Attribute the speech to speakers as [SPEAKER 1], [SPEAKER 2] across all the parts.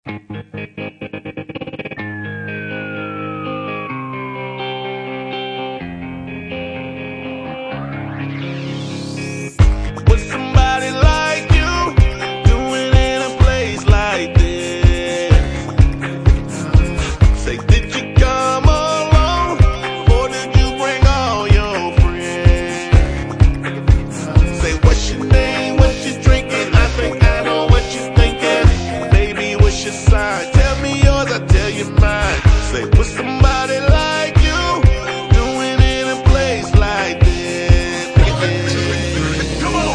[SPEAKER 1] With somebody like you doing in a place like this? Say, did you come alone or did you bring all your friends? Say, what's your name, what you drinking? I think I know what you're thinking. Baby, what's your sign? Tell me yours, I'll tell you mine. Say, with somebody like you doing in a place like this? Come on.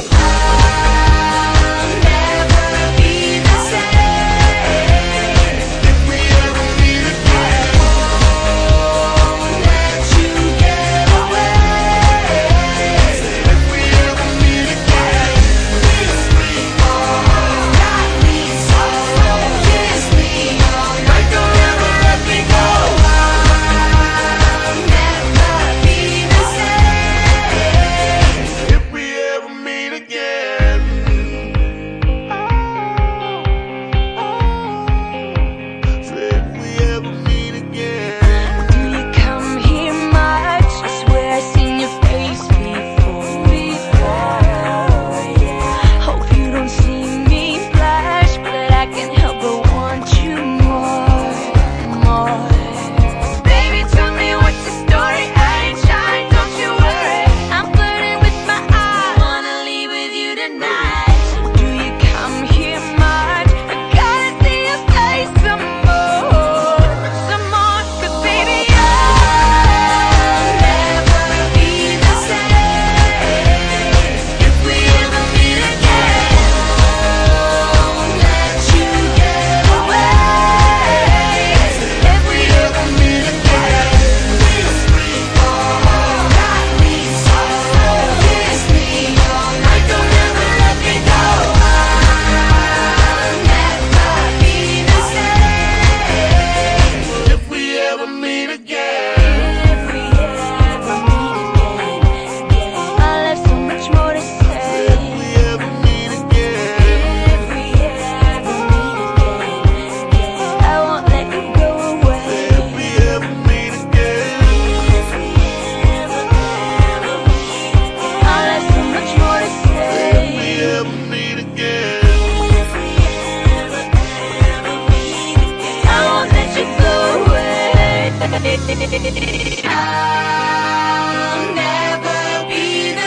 [SPEAKER 2] I'll never be the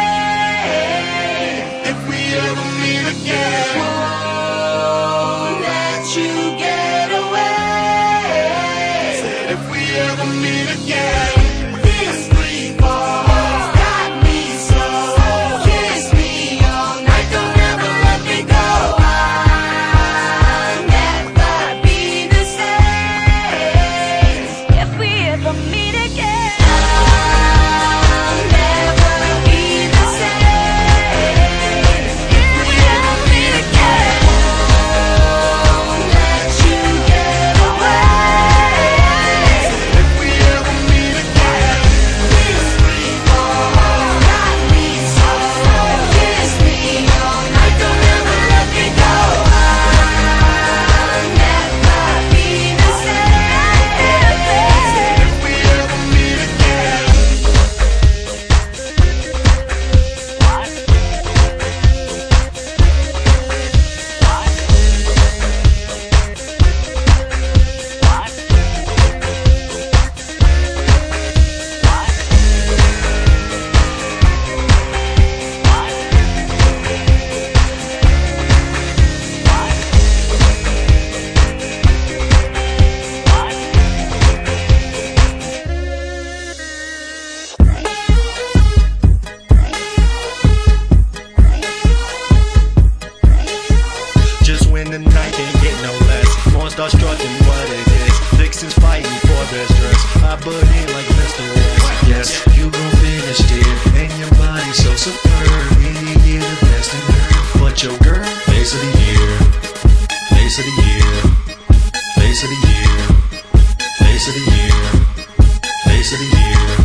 [SPEAKER 2] same if we ever meet again. Won't let you get away. If we ever meet again, this free fall got me so. Kiss me all night, don't ever let me go. I'll never be the same if we ever meet again.
[SPEAKER 3] The night can't get no less. More start strutting what it is. Vixens fighting for their stress. I butt in like Mr. West. Yes, you gon' finish it. And your body so superb. Any year the best in her. But your girl, face of the year. Face of the year. Face of the year. Face of the year. Face of the year.